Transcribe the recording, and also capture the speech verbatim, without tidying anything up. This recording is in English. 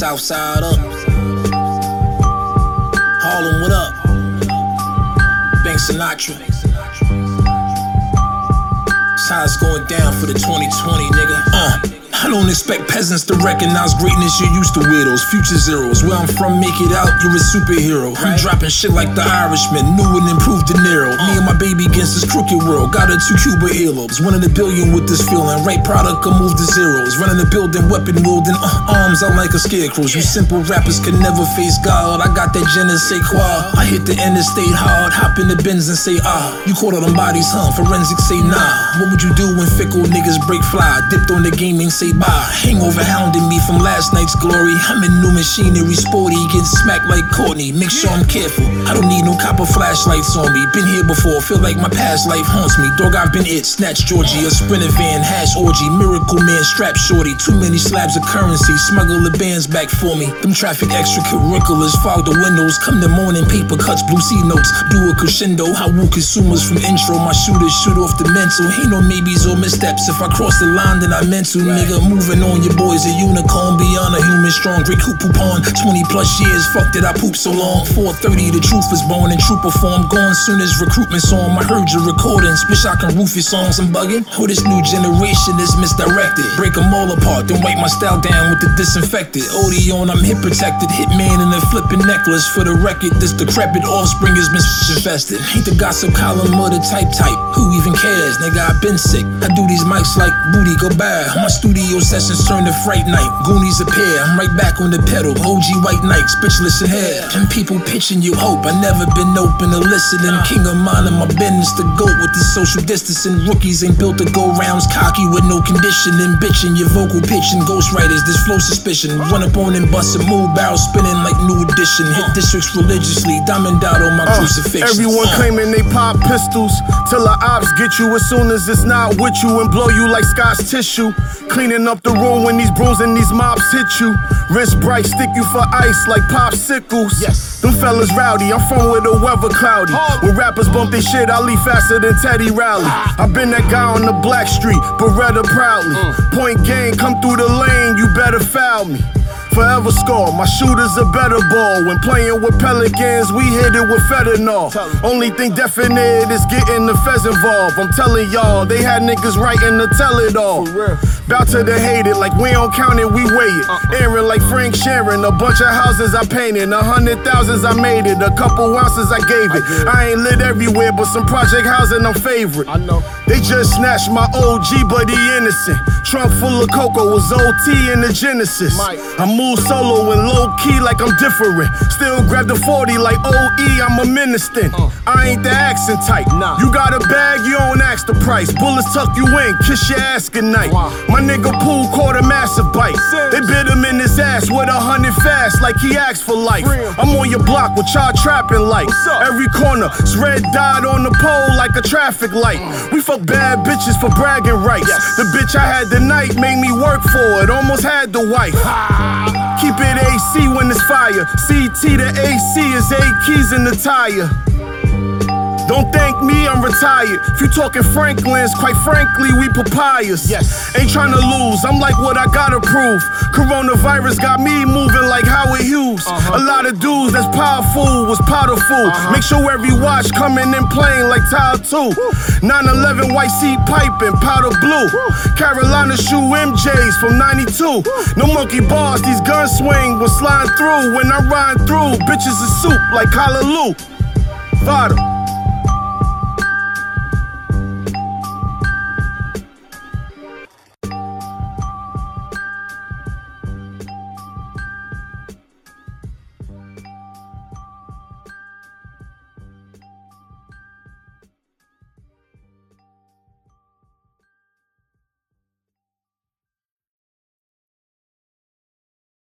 South side up. Harlem, what up? Bank Sinatra. That's how it's going down for the twenty twenty, nigga. Uh. I don't expect peasants to recognize greatness, you're used to weirdos. Future zeros, where I'm from, make it out, you're a superhero. I'm dropping shit like the Irishman, new and improved De Niro. Me and my baby against this crooked world, got her two Cuba earlobes. One in a billion with this feeling, right product, I move to zeros. Running the building, weapon wielding, uh, arms out like a scarecrow. You simple rappers can never face God, I got that je ne sais quoi. I hit the interstate hard, hop in the Benz and say ah. You caught all them bodies, huh? Forensics say nah. What would you do when fickle niggas break fly? Dipped on the game and say bye. Hangover hounding me from last night's glory. I'm in new machinery, sporty, getting smacked like Courtney. Make sure I'm careful, I don't need no copper flashlights on me. Been here before, feel like my past life haunts me. Dog, I've been it, snatch Georgie, a sprinter van, hash orgy. Miracle man, strap shorty, too many slabs of currency. Smuggle the bands back for me. Them traffic extracurriculars, fog the windows. Come the morning, paper cuts, blue C notes. Do a crescendo, how woo consumers from intro. My shooters shoot off the mental. Ain't no maybes or missteps. If I cross the line, then I meant to, nigga. Moving on, your boy's a unicorn, beyond a human strong. Great Cooper Pond, twenty plus years, fuck did I poop so long. four thirty, the truth was born in trooper form. Gone soon as recruitment's on. I heard your recordings, wish I can roof your songs. I'm bugging, oh this new generation is misdirected. Break them all apart, then wipe my style down with the disinfected. Odeon, I'm hip protected, hitman in a flipping necklace. For the record, this decrepit offspring is misinfested. Ain't the gossip column or the type type, who even cares? Nigga, I been sick, I do these mics like booty, go bad. My studio sessions turn to fright night, Goonies appear, I'm right back on the pedal. O G white knight, speechless in hair. And people pitching you hope, I never been open to listening. King of mine in my business, the goat with the social distancing. Rookies ain't built to go rounds, cocky with no conditioning. Bitching your vocal pitching, ghostwriters, this flow suspicion. Run up on and bust a move, barrel spinning like new edition. Hit districts religiously, diamond dot on my uh, crucifix. Everyone uh. claiming they pop pistols, till the ops get you as soon as it's not with you and blow you like Scotch tissue. Cleaning up the room when these brooms and these mops hit you. Wrist bright, stick you for ice like popsicles. Yes. Them fellas rowdy, I'm from where the weather cloudy. Oh. When rappers bump their shit, I leave faster than Teddy Riley. Ah. I been that guy on the Black Street, Beretta proudly. Mm. Point game, come through the lane, you better foul me. Forever score, my shooter's a better ball. When playing with Pelicans, we hit it with fentanyl. Only thing definite is getting the feds involved. I'm telling y'all, they had niggas writing to tell it all. Bout to the hate it, like we don't count it, we weigh it. Aaron like Frank Sharon, a bunch of houses I painted. A hundred thousands I made it, a couple ounces I gave it. I ain't lit everywhere, but some project housing I'm favorite. I know. They just snatched my O G, but he innocent. Trunk full of cocoa was O T in the Genesis. I move solo and low key like I'm different. Still grab the forty like O E, I'm a minister. I ain't the accent type. You got a bag, you don't ask the price. Bullets tuck you in, kiss your ass goodnight. My nigga Pooh caught a massive bite. They bit him in his ass with a hundred fast like he asked for life. I'm on your block with y'all trapping like every corner. It's red dot on the pole like a traffic light. We fuck bad bitches for bragging rights. The bitch I had tonight made me work for it, almost had the wife. Keep it A C when it's fire. C T to A C is eight keys in the tire. Don't thank me, I'm retired. If you talking Franklin's, quite frankly, we papayas. Yes. Ain't tryna lose, I'm like what I gotta prove. Coronavirus got me moving like Howard Hughes. Uh-huh. A lot of dudes that's powerful was powder fool. Uh-huh. Make sure every watch coming in plain like Tile two. nine eleven white seat piping, powder blue. Woo. Carolina shoe M Js from ninety-two. Woo. No monkey bars, these guns swing was sliding through. When I ride through, bitches is soup like Callaloo. Vada.